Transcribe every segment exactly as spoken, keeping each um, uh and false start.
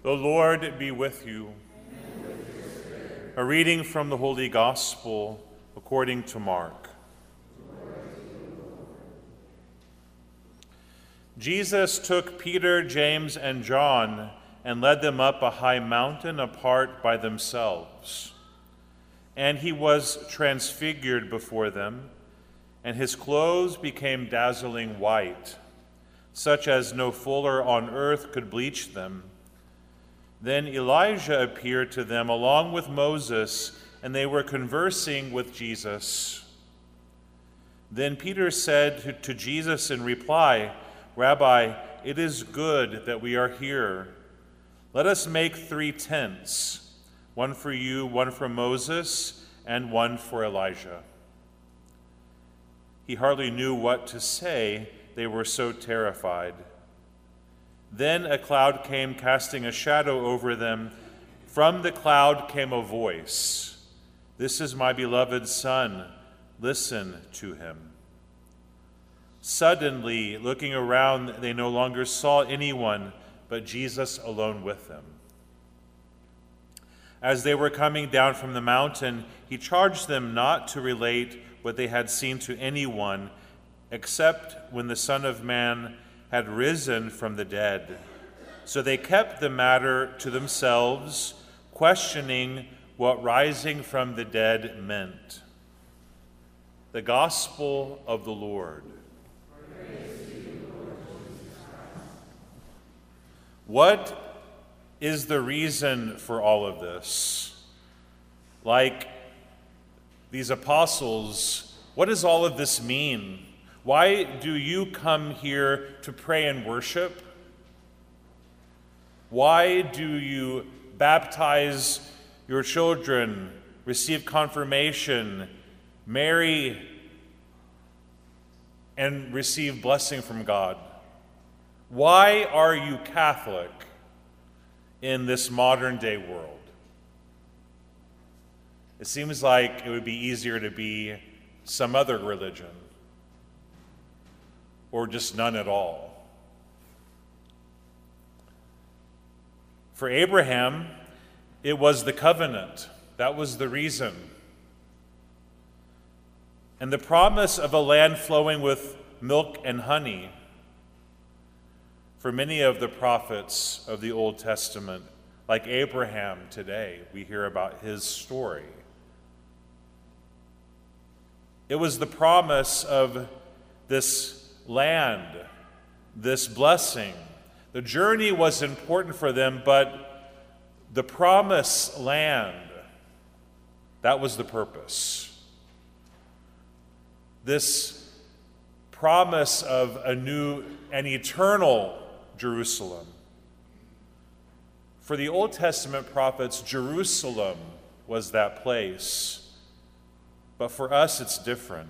The Lord be with you. And with your spirit. A reading from the Holy Gospel according to Mark. Jesus took Peter, James, and John and led them up a high mountain apart by themselves. And he was transfigured before them, and his clothes became dazzling white, such as no fuller on earth could bleach them. Then Elijah appeared to them along with Moses, and they were conversing with Jesus. Then Peter said to, to Jesus in reply, "Rabbi, it is good that we are here. Let us make three tents, one for you, one for Moses, and one for Elijah." He hardly knew what to say. They were so terrified. Then a cloud came, casting a shadow over them. From the cloud came a voice, "This is my beloved Son. Listen to him." Suddenly, looking around, they no longer saw anyone but Jesus alone with them. As they were coming down from the mountain, he charged them not to relate what they had seen to anyone, except when the Son of Man had risen from the dead. So they kept the matter to themselves, questioning what rising from the dead meant. The Gospel of the Lord. Praise to you, Lord Jesus Christ. What is the reason for all of this? Like these apostles, what does all of this mean? Why do you come here to pray and worship? Why do you baptize your children, receive confirmation, marry, and receive blessing from God? Why are you Catholic in this modern day world? It seems like it would be easier to be some other religion, or just none at all. For Abraham, it was the covenant. That was the reason. And the promise of a land flowing with milk and honey. For many of the prophets of the Old Testament, like Abraham today, we hear about his story. It was the promise of this land, this blessing. The journey was important for them, but the promised land, that was the purpose. This promise of a new and eternal Jerusalem. For the Old Testament prophets, Jerusalem was that place. But for us, it's different.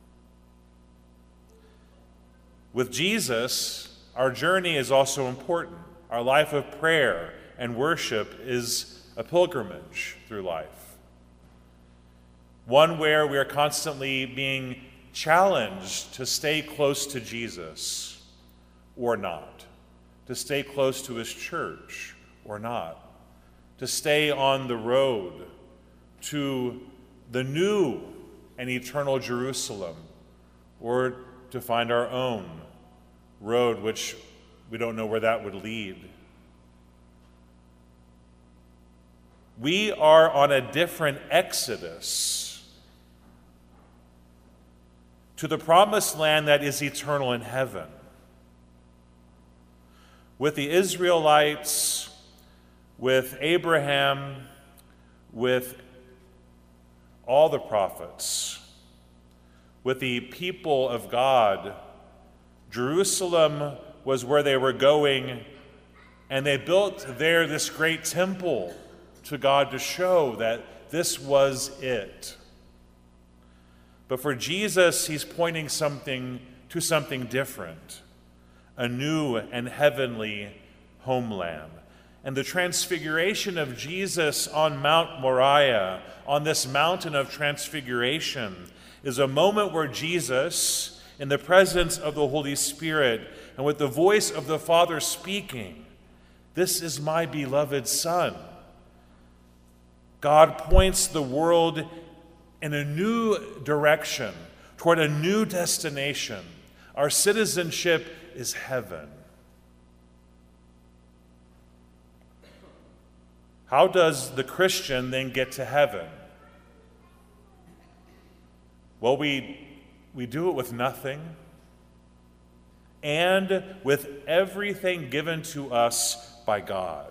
With Jesus, our journey is also important. Our life of prayer and worship is a pilgrimage through life. One where we are constantly being challenged to stay close to Jesus or not, to stay close to his church or not, to stay on the road to the new and eternal Jerusalem, or to find our own road, which we don't know where that would lead. We are on a different exodus to the promised land that is eternal in heaven. With the Israelites, with Abraham, with all the prophets, with the people of God, Jerusalem was where they were going, and they built there this great temple to God to show that this was it. But for Jesus, he's pointing something to something different, a new and heavenly homeland. And the transfiguration of Jesus on Mount Moriah, on this mountain of transfiguration, is a moment where Jesus, in the presence of the Holy Spirit and with the voice of the Father speaking, This is my beloved Son. God points the world in a new direction, toward a new destination. Our citizenship is heaven. How does the Christian then get to heaven? Well, we, we do it with nothing and with everything given to us by God.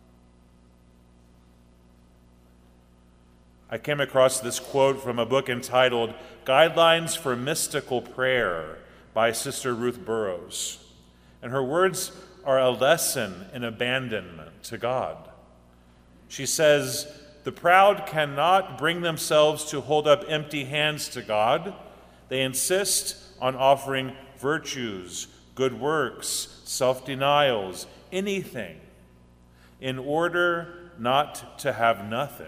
I came across this quote from a book entitled Guidelines for Mystical Prayer by Sister Ruth Burroughs. And her words are a lesson in abandonment to God. She says, "The proud cannot bring themselves to hold up empty hands to God. They insist on offering virtues, good works, self-denials, anything, in order not to have nothing.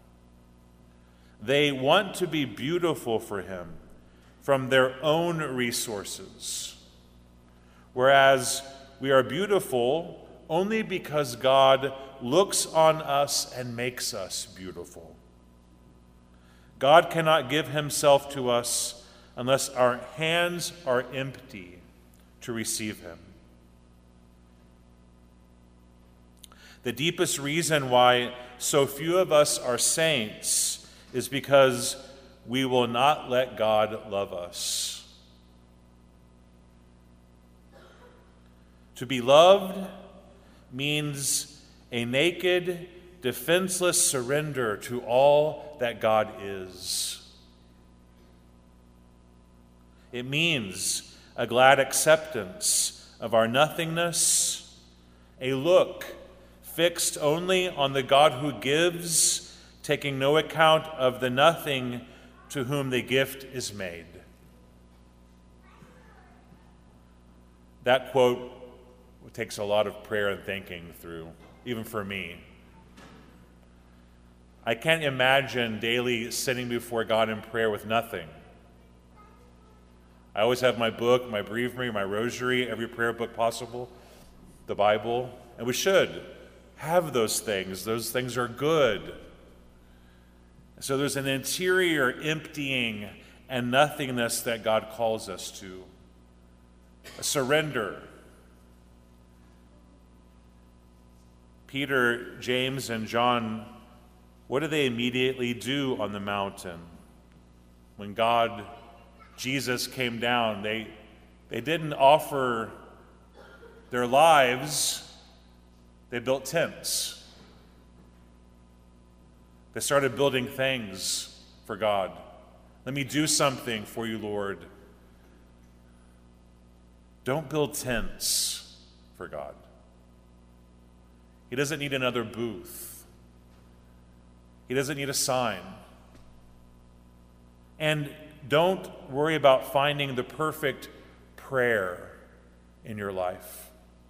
They want to be beautiful for Him from their own resources, whereas we are beautiful only because God looks on us and makes us beautiful. God cannot give Himself to us unless our hands are empty to receive Him." The deepest reason why so few of us are saints is because we will not let God love us. To be loved means a naked, defenseless surrender to all that God is. It means a glad acceptance of our nothingness, a look fixed only on the God who gives, taking no account of the nothing to whom the gift is made. That quote takes a lot of prayer and thinking through, even for me. I can't imagine daily sitting before God in prayer with nothing. I always have my book, my breviary, my rosary, every prayer book possible, the Bible, and we should have those things. Those things are good. So there's an interior emptying and nothingness that God calls us to, a surrender. Peter, James, and John, what do they immediately do on the mountain? When God, Jesus came down, they, they didn't offer their lives, they built tents. They started building things for God. Let me do something for you, Lord. Don't build tents for God. He doesn't need another booth. He doesn't need a sign. And don't worry about finding the perfect prayer in your life,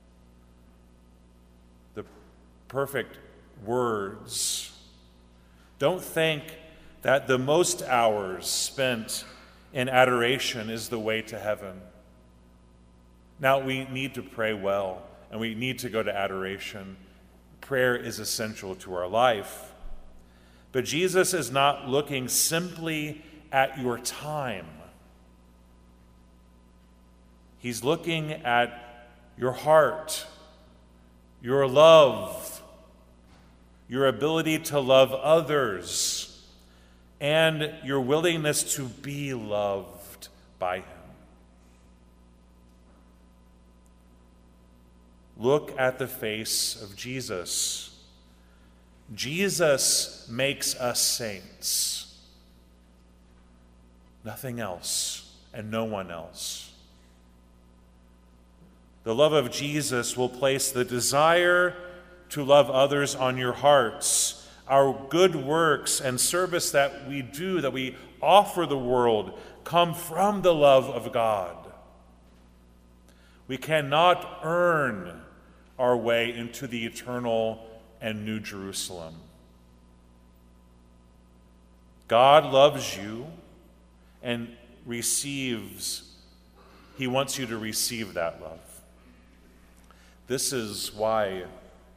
the perfect words. Don't think that the most hours spent in adoration is the way to heaven. Now, we need to pray well, and we need to go to adoration. Prayer is essential to our life. But Jesus is not looking simply at your time. He's looking at your heart, your love, your ability to love others, and your willingness to be loved by Him. Look at the face of Jesus. Jesus makes us saints. Nothing else and no one else. The love of Jesus will place the desire to love others on your hearts. Our good works and service that we do, that we offer the world, come from the love of God. We cannot earn our way into the eternal and New Jerusalem. God loves you and receives, He wants you to receive that love. This is why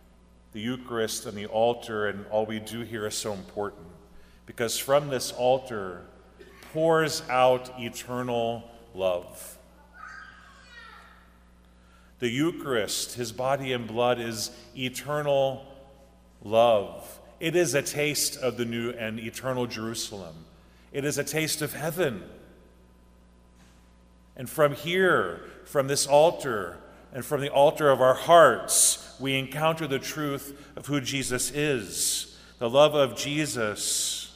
the Eucharist and the altar and all we do here is so important, because from this altar pours out eternal love. The Eucharist, his body and blood, is eternal love. It is a taste of the new and eternal Jerusalem. It is a taste of heaven. And from here, from this altar, and from the altar of our hearts, we encounter the truth of who Jesus is, the love of Jesus.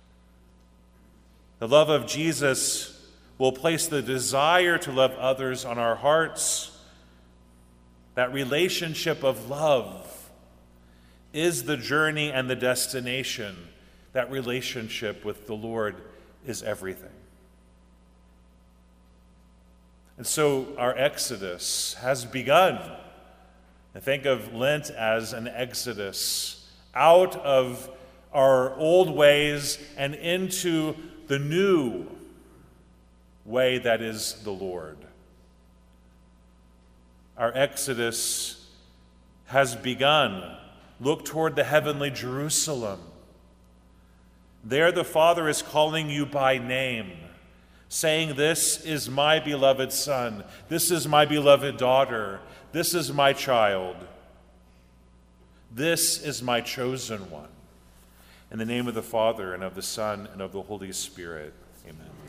The love of Jesus will place the desire to love others on our hearts. That relationship of love is the journey and the destination. That relationship with the Lord is everything. And so our exodus has begun. And think of Lent as an exodus out of our old ways and into the new way that is the Lord. Our exodus has begun. Look toward the heavenly Jerusalem. There the Father is calling you by name, saying, "This is my beloved Son. This is my beloved daughter. This is my child. This is my chosen one." In the name of the Father, and of the Son, and of the Holy Spirit, amen.